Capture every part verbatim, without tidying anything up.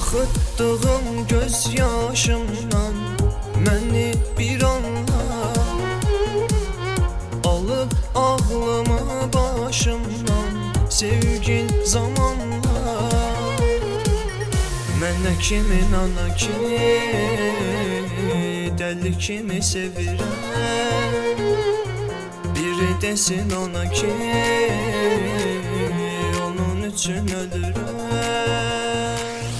Axıtdığım göz yaşımdan məni bir anla alıb ağlımı başımdan sevgin zamanla. Mən nə kimi nana kimi dəli kimi sevirəm, biri desin ona ki onun üçün ölürəm.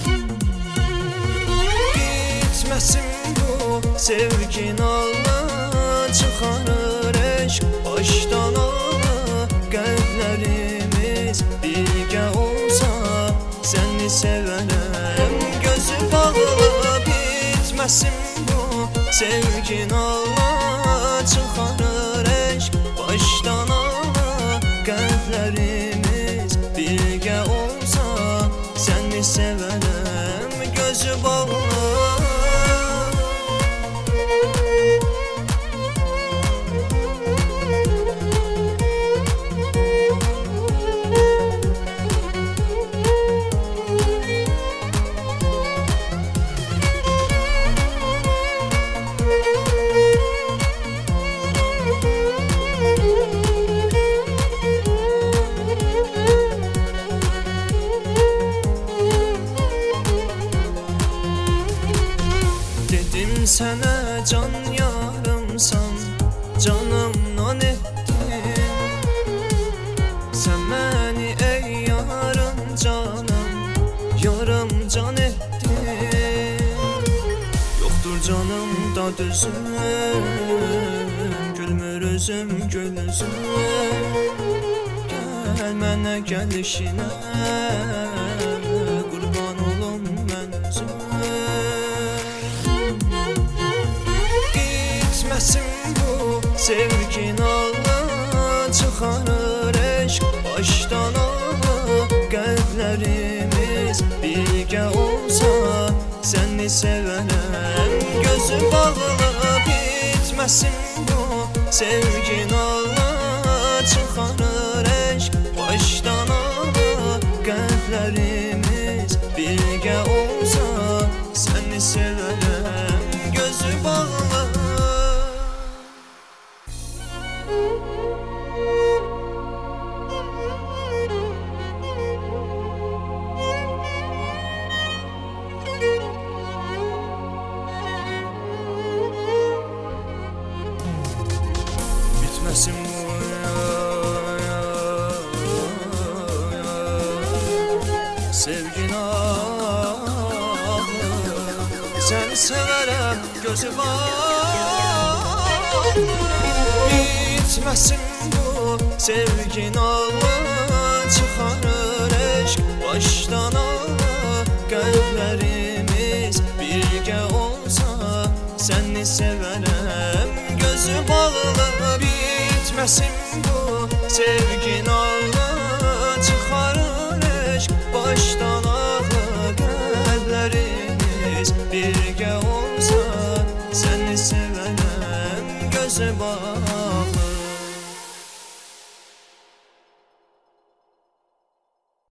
Bitməsin bu sevgin Allah çıxarır eşq başdan ala. Qəlblərimiz birgə olsa səni sevərəm gözü bağla. Bitməsin bu sevgin Allah çıxarır eşq başdan ala. Qəlblərimiz birgə olsa səni sevərəm gözü bağla. Sənə can yarımsan, canımdan etdin. Sən məni ey yarım canım, yarım can etdin. Yoxdur canımda düzüm, gülmür özüm gül üzüm. Gəl mənə gəlişinə, qurban olum mən özüm. Bitməsin bu sevgin Allah çıxarır eşq başdan ala. Qəlblərimiz birgə olsa səni sevərəm gözü bağla. Bitməsin bu sevgin Allah çıxarır eşq başdan ala. Qəlblərimiz birgə olsa səni sevərəm gözü bağla. Bitməsin bu sevgin ağlı. Səni sevərəm gözü bağlı. Bitməsin bu sevgin ağlı çıxarır eşq başdan ala. Qəlblərimiz birgə olsa səni sevərəm gözü bağlı. Bitməsin bu sevgin Allah çıxarır eşq başdan ala. Qəlblərimiz birgə olsa səni sevərəm gözü bağlı.